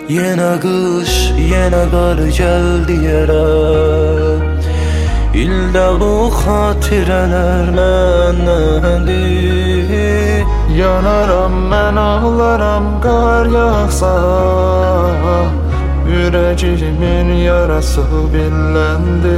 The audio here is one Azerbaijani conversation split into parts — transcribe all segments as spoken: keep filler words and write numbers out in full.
Yenə qış, yenə qar gəldi yerə. İldə bu xatirələr mənədir. Yanaram, mən ağlaram, qar yağsa. Ürəcimin yarası billəndi.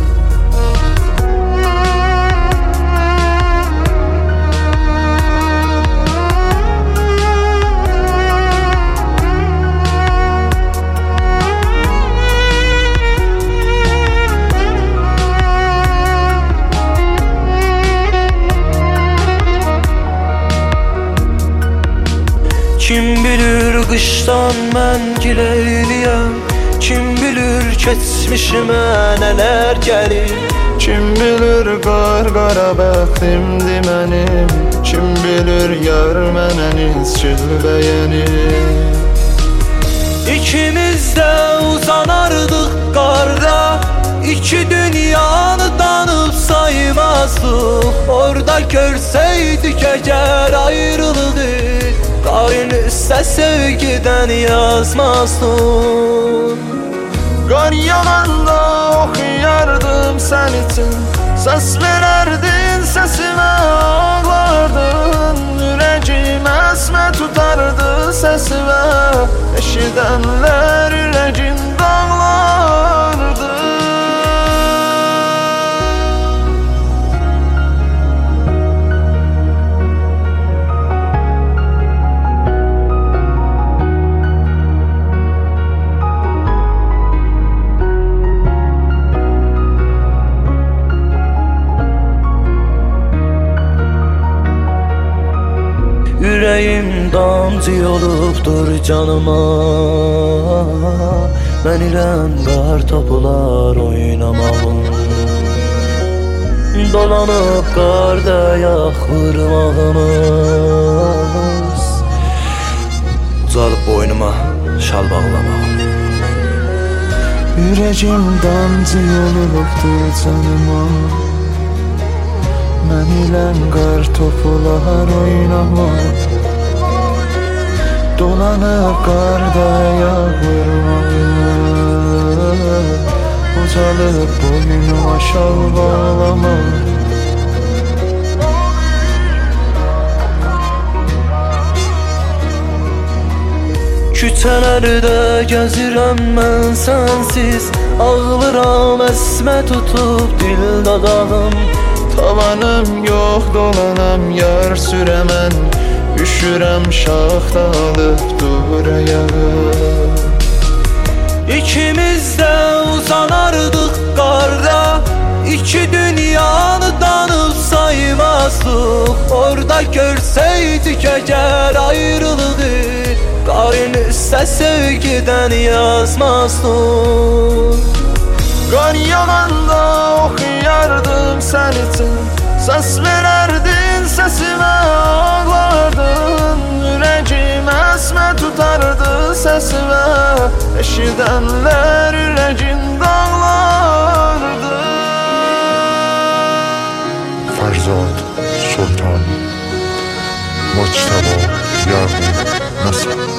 Kim bilir qışdan mən gileyliyəm. Kim bilir keçmişimə nələr gəlir. Kim bilir qar qara bəxtimdir mənim. Kim bilir yar mənə nisçil bəyənir. İkimiz də uzanardıq qarda. İki dünyanı danıb saymazdıq. Orada görsəydik əgər ayrılığı, qarın üstə sevgidən yazmazdın. Qar yağanda oxuyardım sən üçün. Səs verərdin səsimə, ağlardın. Ürəyim əsmə tutardı səsimə. Eşidənlər ürəyim dağlardı. Ürəyim damcı olubdur canıma. Mən irəm qar topular oynamağım. Dolanıb qarda yağ vurmağımız, ucalıb boynuma şal bağlamağım. Ürəyim damcı olubdur canıma. Mən iləm qar topular oynamaq. Dolanıb qarda yağ vurmaq. Ucalıb boynuma şal bağlamaq. Küçələrdə gəzirəm mən sənsiz. Ağlıram əsmə tutub dil dadağım. Tavanım yox, dolanam yar sürəmən. Üşürəm şaxta alıb dur ayağı. İkimiz də uzanardıq qarda. İki dünyanı danıb saymazdıq. Orada görsəydik əgər ayrılığı, qarın üstə sevgidən yazmazdın. Qar yağanda oxuyardım sən üçün. Səs verərdin səsimə, ağlardın. Ürəyim əsmə tutardı səsimə. Eşidənlər ürəyim dağlardı. فرزاد سلطان مجتبی یعقوب نصر